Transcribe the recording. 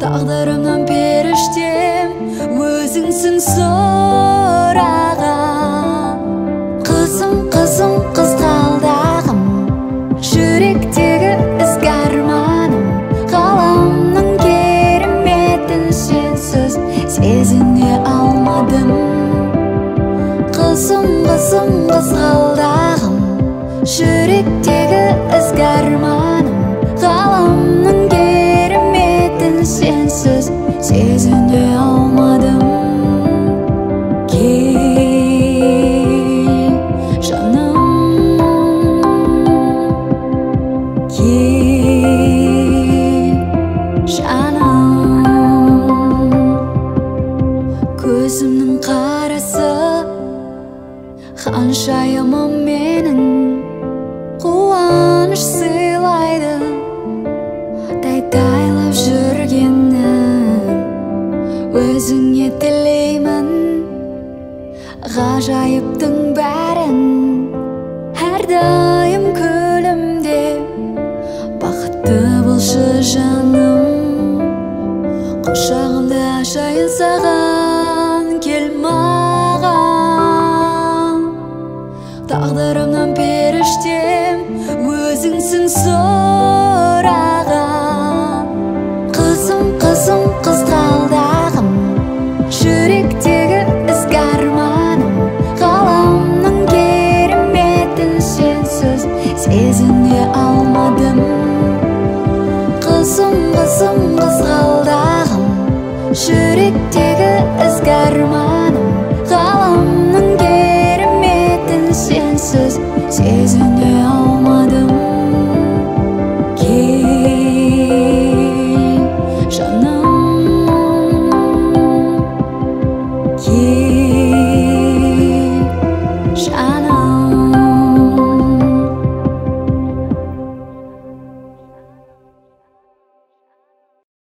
Тағдырымнан періштем өзіңсің сұраған. Қызым, қызым, қызғалдағым, жүректегі ізгі арманым. Ғаламның кереметін сенсіз сезіне алмадым. Қызым, қызым, қызғалдағым, жүректегі ізгі арманым. Ғаламның кереметін сенсіз сезіне алмадым. Кел, жаным, кел, жаным. Көзімнің қарасы ханшайымы менің қуаныш сыйлайды. Тайтайлап жүргенім өзіңе тілеймін. Ғажайыптың бәрін әрдайым күлімде. Бақытты болшы жаным, құшағымды ашайын саған, кел маған. Тағдырымнан періштем өзіңсің сұраған. Қызым, қызым, қызғалдағым, жүректегі ізгі арманым. Ғаламның кереметін сенсіз сезіне алмадым. Қызым, қызым, қызғалдағым, жүректегі ізгі арманым.